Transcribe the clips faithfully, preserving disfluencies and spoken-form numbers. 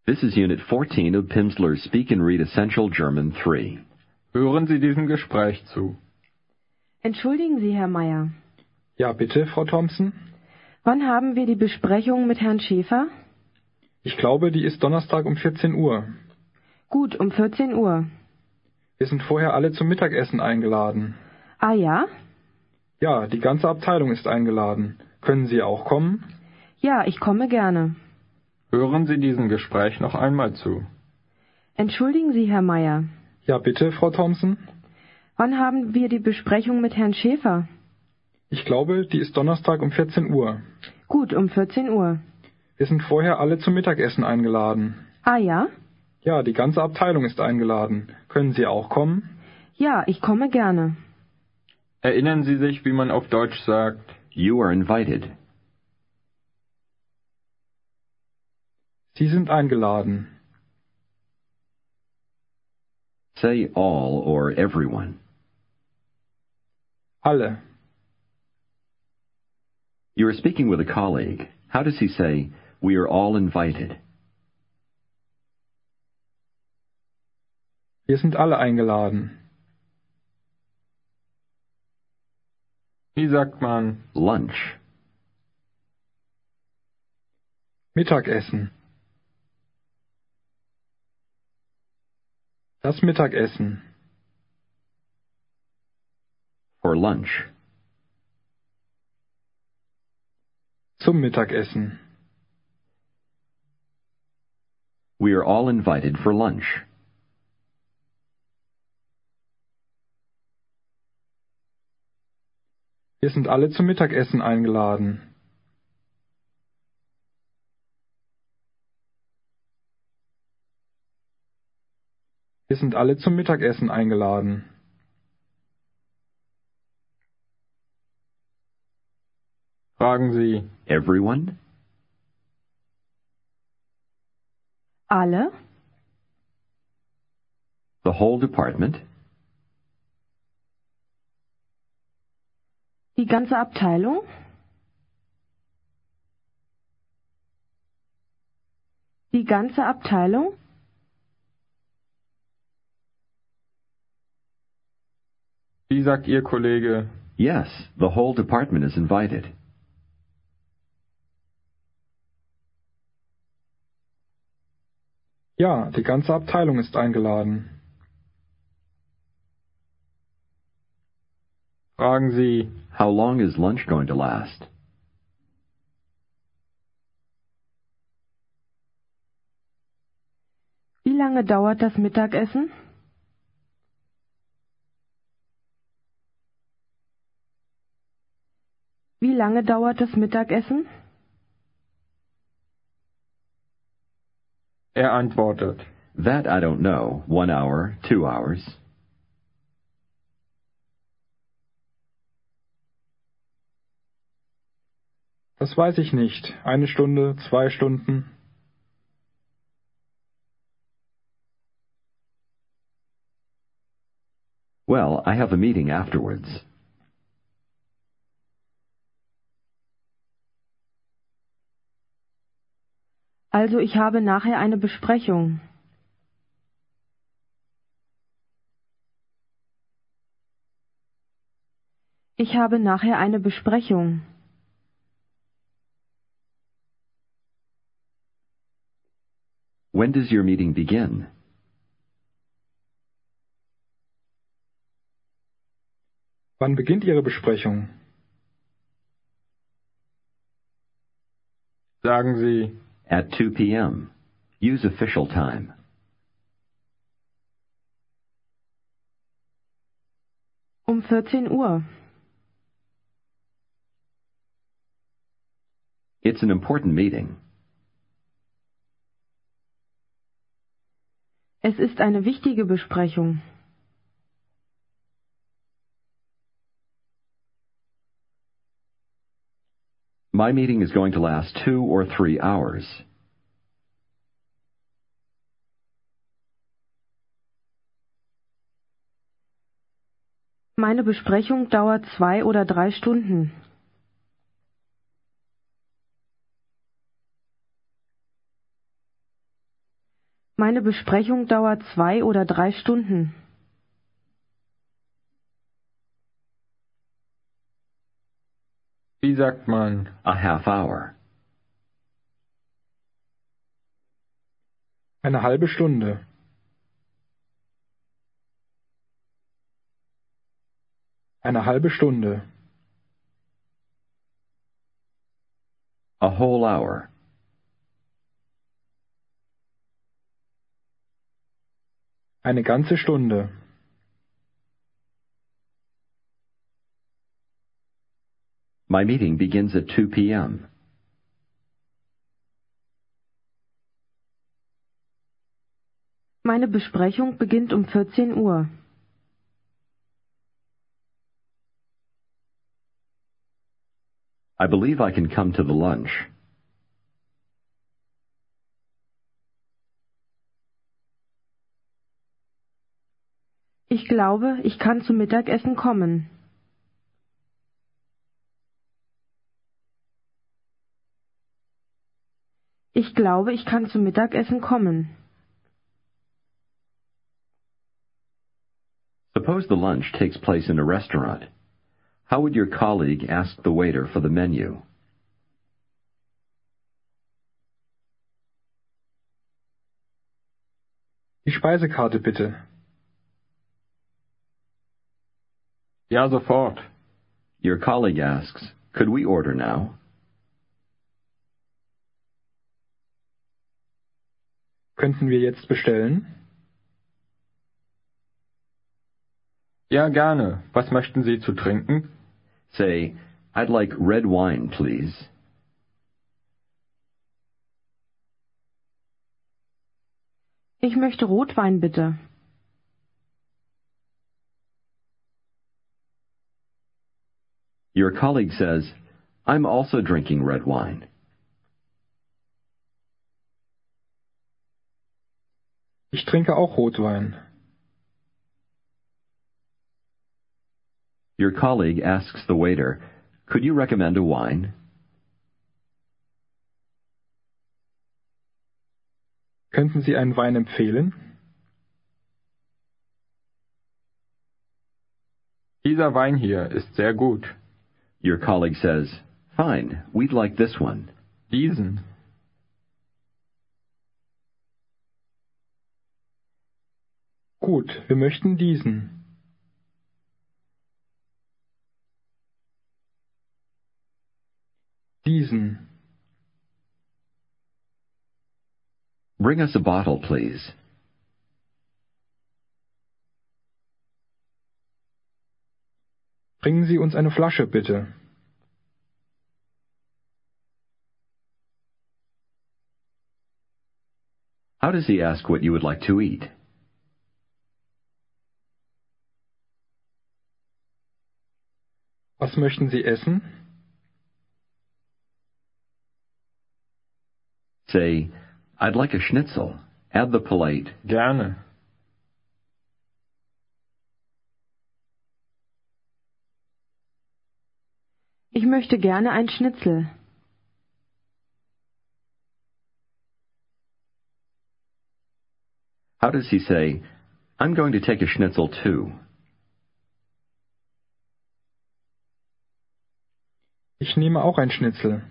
This is Unit fourteen of Pimsleur's Speak and Read Essential German three. Hören Sie diesem Gespräch zu. Entschuldigen Sie, Herr Meier. Ja, bitte, Frau Thompson. Wann haben wir die Besprechung mit Herrn Schäfer? Ich glaube, die ist Donnerstag um vierzehn Uhr. Gut, um vierzehn Uhr. Wir sind vorher alle zum Mittagessen eingeladen. Ah ja? Ja, die ganze Abteilung ist eingeladen. Können Sie auch kommen? Ja, ich komme gerne. Hören Sie diesem Gespräch noch einmal zu. Entschuldigen Sie, Herr Meier. Ja, bitte, Frau Thompson. Wann haben wir die Besprechung mit Herrn Schäfer? Ich glaube, die ist Donnerstag um vierzehn Uhr. Gut, um vierzehn Uhr. Wir sind vorher alle zum Mittagessen eingeladen. Ah ja? Ja, die ganze Abteilung ist eingeladen. Können Sie auch kommen? Ja, ich komme gerne. Erinnern Sie sich, wie man auf Deutsch sagt? You are invited. Sie sind eingeladen. Say all or everyone. Alle. You are speaking with a colleague. How does he say, we are all invited? Wir sind alle eingeladen. Wie sagt man? Lunch. Mittagessen. Das Mittagessen. For lunch. Zum Mittagessen. We are all invited for lunch. Wir sind alle zum Mittagessen eingeladen. Wir sind alle zum Mittagessen eingeladen. Fragen Sie. Everyone? Alle? The whole department? Die ganze Abteilung? Die ganze Abteilung? Wie sagt Ihr Kollege? Yes, the whole department is invited. Ja, die ganze Abteilung ist eingeladen. Fragen Sie. How long is lunch going to last? Wie lange dauert das Mittagessen? Wie lange dauert das Mittagessen? Er antwortet. That I don't know. One hour, two hours. Das weiß ich nicht. Eine Stunde, zwei Stunden. Well, I have a meeting afterwards. Also ich habe nachher eine Besprechung. Ich habe nachher eine Besprechung. When does your meeting begin? Wann beginnt Ihre Besprechung? Sagen Sie. At two p.m. Use official time. Um vierzehn Uhr. It's an important meeting. Es ist eine wichtige Besprechung. My meeting is going to last two or three hours. Meine Besprechung dauert zwei oder drei Stunden. Meine Besprechung dauert zwei oder drei Stunden. Wie sagt man? A half hour. Eine halbe Stunde. Eine halbe Stunde. A whole hour. Eine ganze Stunde. My meeting begins at two p.m. Meine Besprechung beginnt um vierzehn Uhr. I believe I can come to the lunch. Ich glaube, ich kann zum Mittagessen kommen. Ich glaube, ich kann zum Mittagessen kommen. Suppose the lunch takes place in a restaurant. How would your colleague ask the waiter for the menu? Die Speisekarte bitte. Ja, sofort. Your colleague asks, could we order now? Könnten wir jetzt bestellen? Ja, gerne. Was möchten Sie zu trinken? Say, I'd like red wine, please. Ich möchte Rotwein bitte. Your colleague says, I'm also drinking red wine. Ich trinke auch Rotwein. Your colleague asks the waiter, could you recommend a wine? Könnten Sie einen Wein empfehlen? Dieser Wein hier ist sehr gut. Your colleague says, fine, we'd like this one. Diesen. Gut, wir möchten diesen. Diesen. Bring us a bottle, please. Bringen Sie uns eine Flasche, bitte. How does he ask what you would like to eat? Was möchten Sie essen? Say, I'd like a schnitzel. Add the polite, Gerne. Ich möchte gerne ein Schnitzel. how does he say, I'm going to take a schnitzel too? Ich nehme auch ein Schnitzel.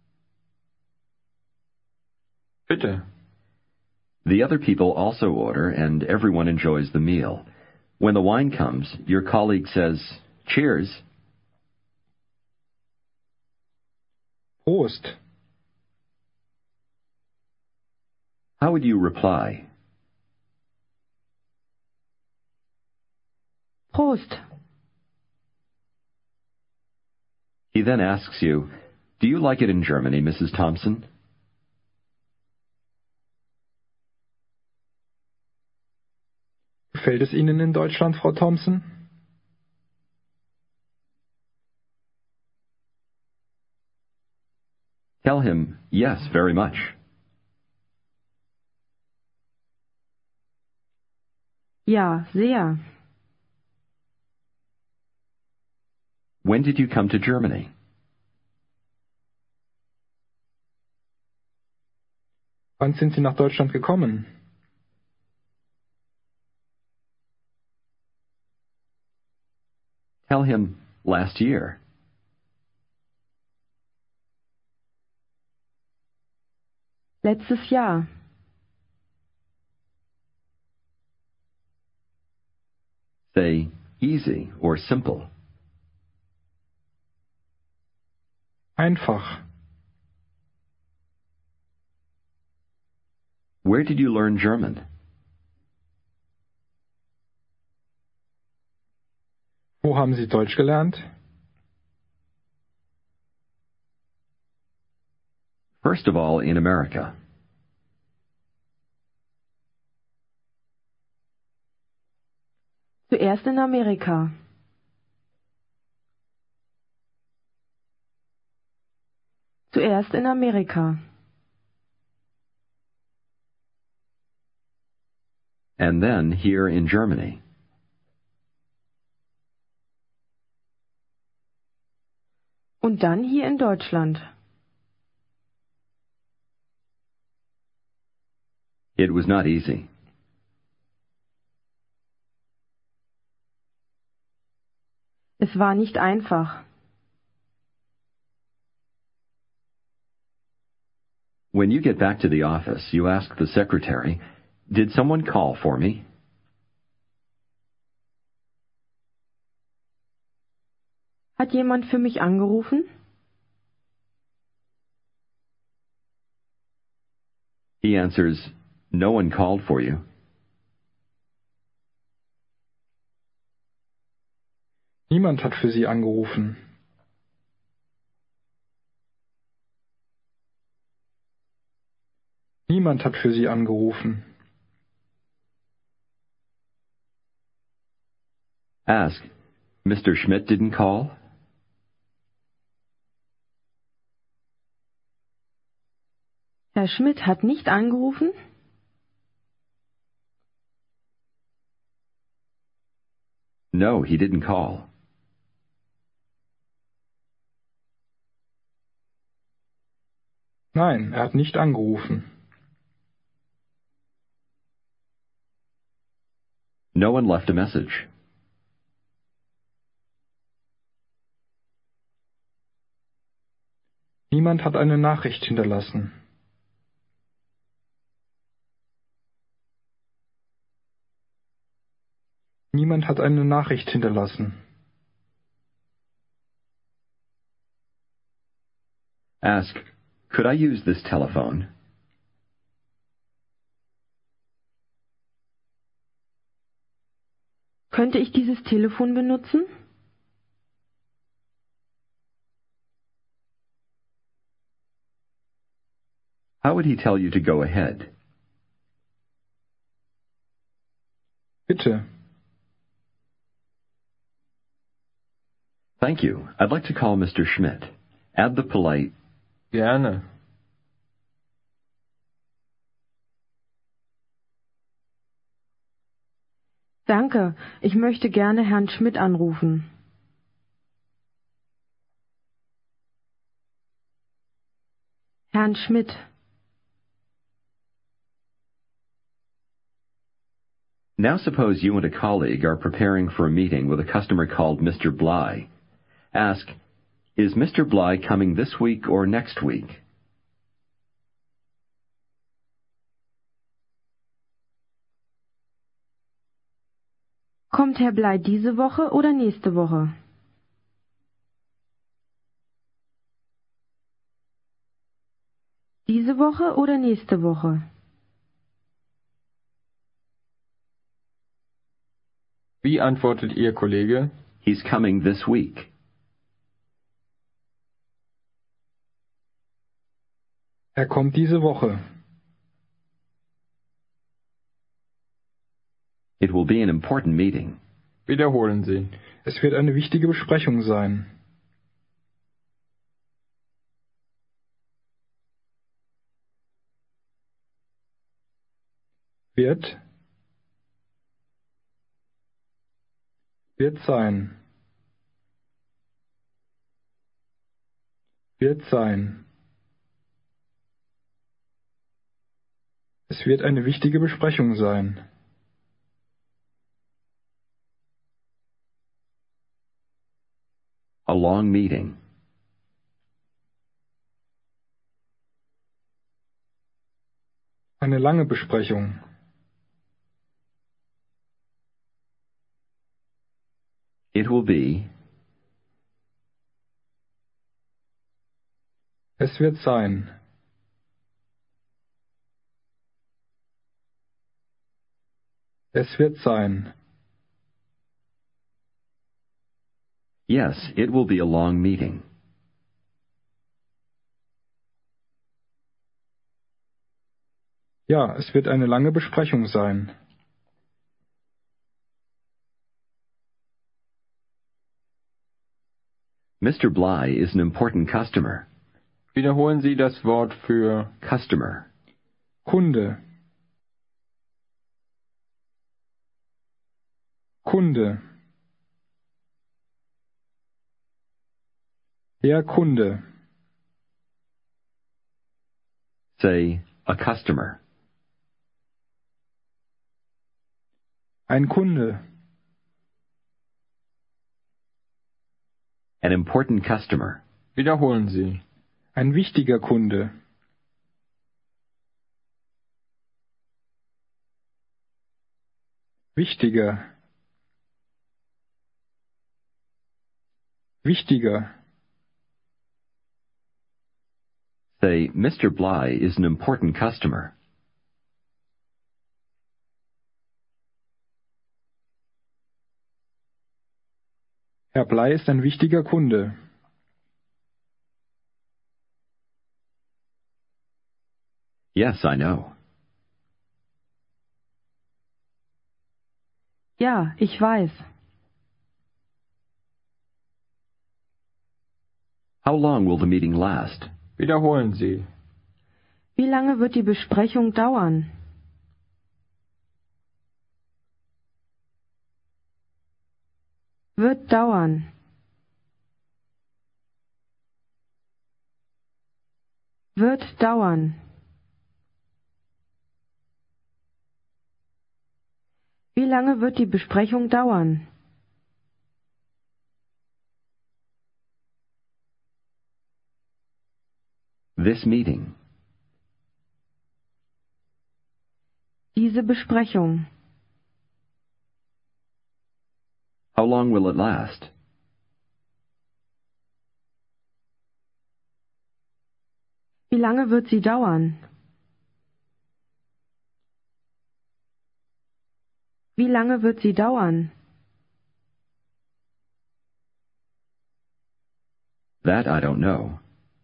Bitte. The other people also order, and everyone enjoys the meal. When the wine comes, your colleague says, cheers. Prost. How would you reply? Prost. He then asks you, do you like it in Germany, Missus Thompson? Gefällt es Ihnen in Deutschland, Frau Thompson? Tell him, yes, very much. Ja, sehr. When did you come to Germany? Wann sind Sie nach Deutschland gekommen? Tell him last year. Letztes Jahr. Say easy or simple. Einfach. Where did you learn German? Wo haben Sie Deutsch gelernt? First of all, in America. Zuerst in Amerika. Zuerst in Amerika. And then here in Germany. Und dann hier in Deutschland. It was not easy. Es war nicht einfach. When you get back to the office, you ask the secretary, "Did someone call for me?" Hat jemand für mich angerufen? He answers, "No one called for you." Niemand hat für Sie angerufen. Niemand hat für Sie angerufen. Ask, "Mister Schmidt didn't call?" Herr Schmidt hat nicht angerufen? No, he didn't call. Nein, er hat nicht angerufen. No one left a message. Niemand hat eine Nachricht hinterlassen. Niemand hat eine Nachricht hinterlassen. Ask, "Could I use this telephone?" Könnte ich dieses Telefon benutzen? How would he tell you to go ahead? Bitte. Thank you. I'd like to call Mister Schmidt. Add the polite, Gerne. Danke, ich möchte gerne Herrn Schmidt anrufen. Herrn Schmidt. Now suppose you and a colleague are preparing for a meeting with a customer called Mister Bly. Ask, "Is Mister Bly coming this week or next week?" Kommt Herr Blei diese Woche oder nächste Woche? Diese Woche oder nächste Woche? Wie antwortet Ihr Kollege? He's coming this week. Er kommt diese Woche. It will be an important meeting. Wiederholen Sie. Es wird eine wichtige Besprechung sein. Wird. Wird sein. Wird sein. Es wird eine wichtige Besprechung sein. A long meeting. Eine lange Besprechung. It will be. Es wird sein. Es wird sein. Yes, it will be a long meeting. Ja, es wird eine lange Besprechung sein. Mister Bly is an important customer. Wiederholen Sie das Wort für Customer. Kunde. Kunde. Der Kunde. Say, a customer. Ein Kunde. An important customer. Wiederholen Sie. Ein wichtiger Kunde. Wichtiger. Wichtiger. Say, Mister Bly is an important customer. Herr Blei ist ein wichtiger Kunde. Yes, I know. Ja, ich weiß. How long will the meeting last? Wiederholen Sie. Wie lange wird die Besprechung dauern? Wird dauern. Wird dauern. Wie lange wird die Besprechung dauern? This meeting. Diese Besprechung. How long will it last? Wie lange wird sie dauern? Wie lange wird sie dauern? That I don't know.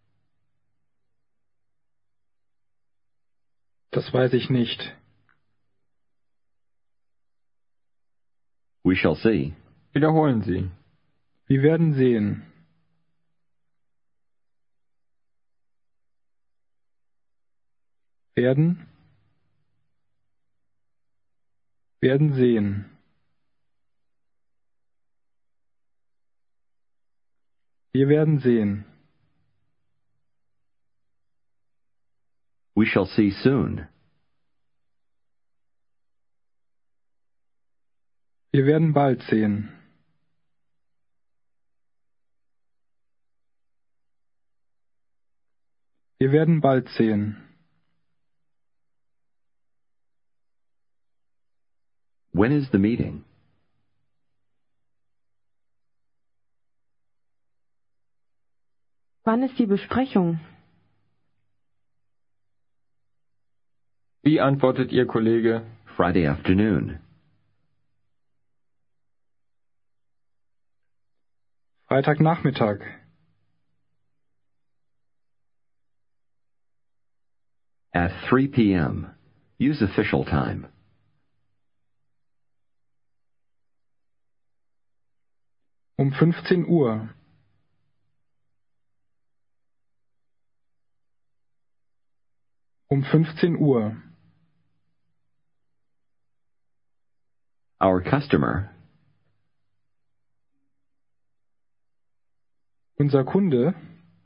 Das weiß ich nicht. We shall see. Wiederholen Sie. Wir werden sehen. Werden. Werden sehen. Wir werden sehen. We shall see soon. Wir werden bald sehen. Wir werden bald sehen. When is the meeting? Wann ist die Besprechung? Wie antwortet Ihr Kollege? Friday afternoon. Freitagnachmittag. At three p.m. Use official time. Um fünfzehn Uhr. Um fünfzehn Uhr. Our customer. Unser Kunde.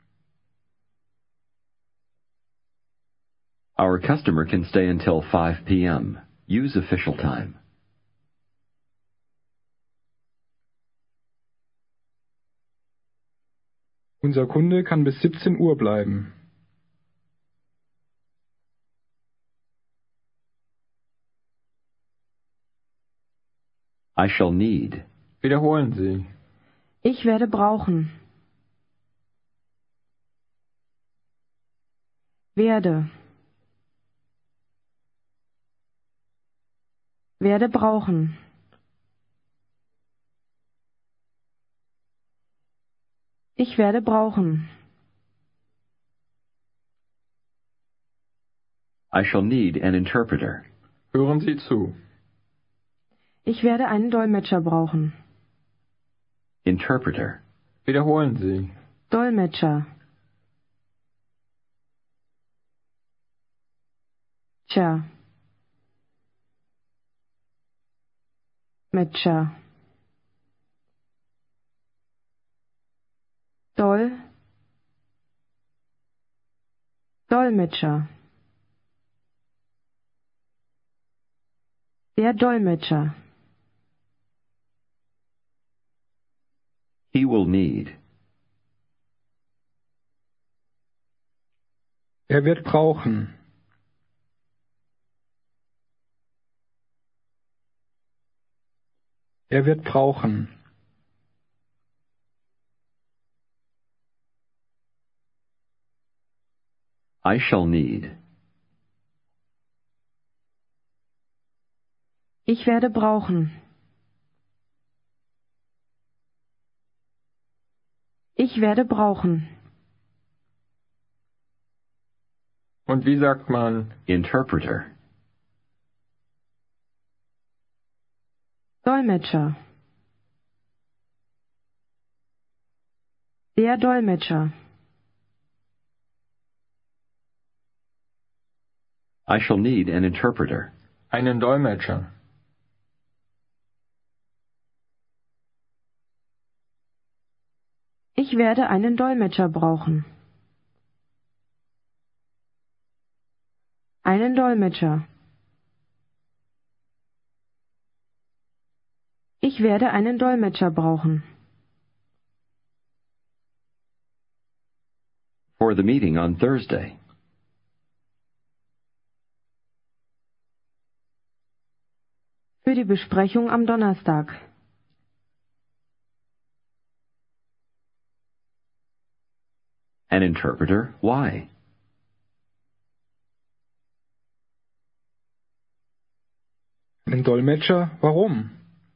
Our customer can stay until five p.m. Use official time. Unser Kunde kann bis siebzehn Uhr bleiben. I shall need. Wiederholen Sie. Ich werde brauchen. Werde. Werde brauchen. Ich werde brauchen. I shall need an interpreter. Hören Sie zu. Ich werde einen Dolmetscher brauchen. Interpreter. Wiederholen Sie. Dolmetscher. Tja. Metscher. Doll. Dolmetscher. Der Dolmetscher. He will need. Er wird brauchen. Er wird brauchen. I shall need. Ich werde brauchen. Ich werde brauchen. Und wie sagt man? Interpreter. Dolmetscher. Der Dolmetscher. I shall need an interpreter. Einen Dolmetscher. Ich werde einen Dolmetscher brauchen. Einen Dolmetscher. Ich werde einen Dolmetscher brauchen. For the meeting on Thursday. Für die Besprechung am Donnerstag. An interpreter? Why? Einen Dolmetscher? Warum?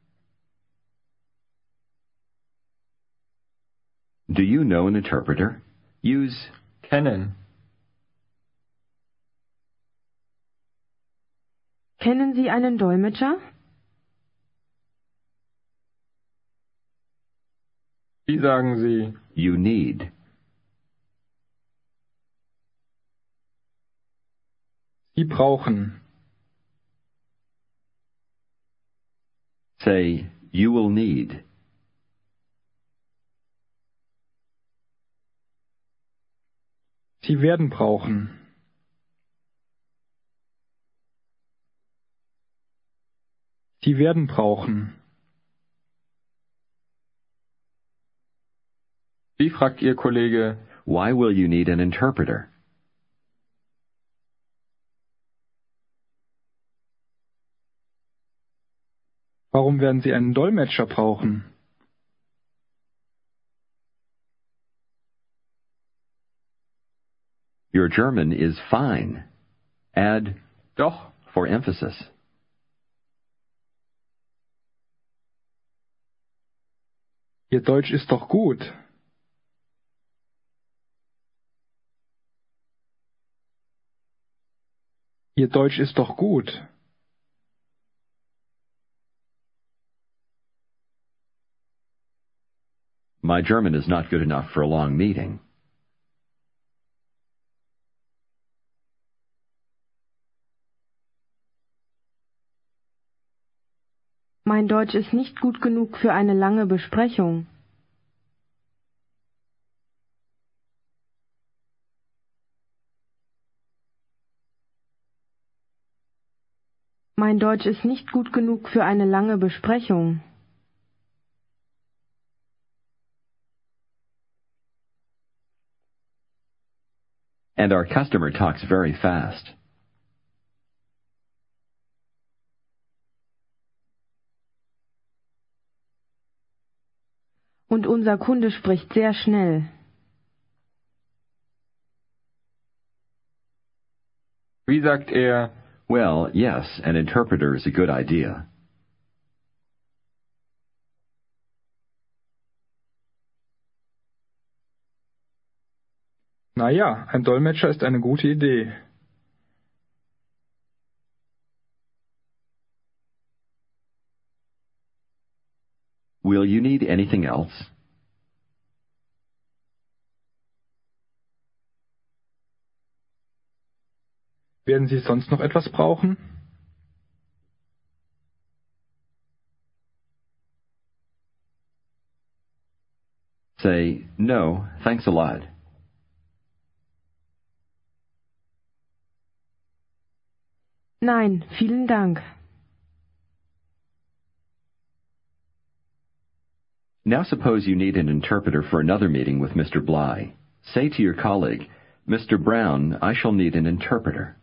Do you know an interpreter? Use Kennen. Kennen Sie einen Dolmetscher? Wie sagen Sie? you need. Sie brauchen. Say, you will need. Sie werden brauchen. Sie werden brauchen. Wie fragt Ihr Kollege? Why will you need an interpreter? Warum werden Sie einen Dolmetscher brauchen? Your German is fine. Add Doch. for emphasis. Ihr Deutsch ist doch gut. Ihr Deutsch ist doch gut. My German is not good enough for a long meeting. Mein Deutsch ist nicht gut genug für eine lange Besprechung. Mein Deutsch ist nicht gut genug für eine lange Besprechung. And our customer talks very fast. Und unser Kunde spricht sehr schnell. Wie sagt er? Well, yes, an interpreter is a good idea. Na ja, ein Dolmetscher ist eine gute Idee. Will you need anything else? Werden Sie sonst noch etwas brauchen? Say, no, thanks a lot. Nein, vielen Dank. Now suppose you need an interpreter for another meeting with Mister Bly. Say to your colleague, Mister Brown, I shall need an interpreter.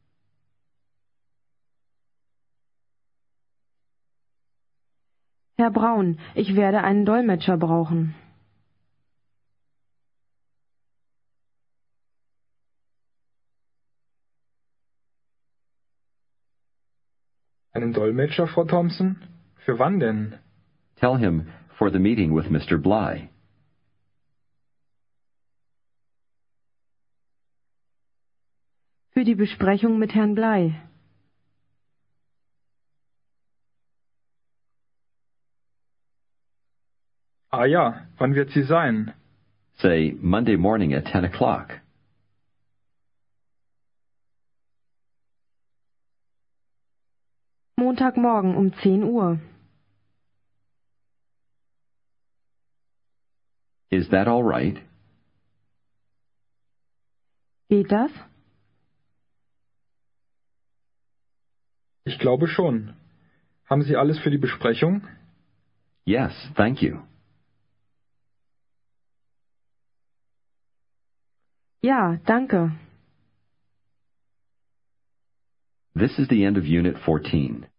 Herr Braun, ich werde einen Dolmetscher brauchen. Einen Dolmetscher, Frau Thompson? Für wann denn? Tell him, for the meeting with Mister Bly. Für die Besprechung mit Herrn Bly. Ah ja, wann wird sie sein? Say, Monday morning at ten o'clock. Montagmorgen um zehn Uhr. Is that all right? Geht das? Ich glaube schon. Haben Sie alles für die Besprechung? Yes, thank you. Ja, danke. This is the end of Unit fourteen.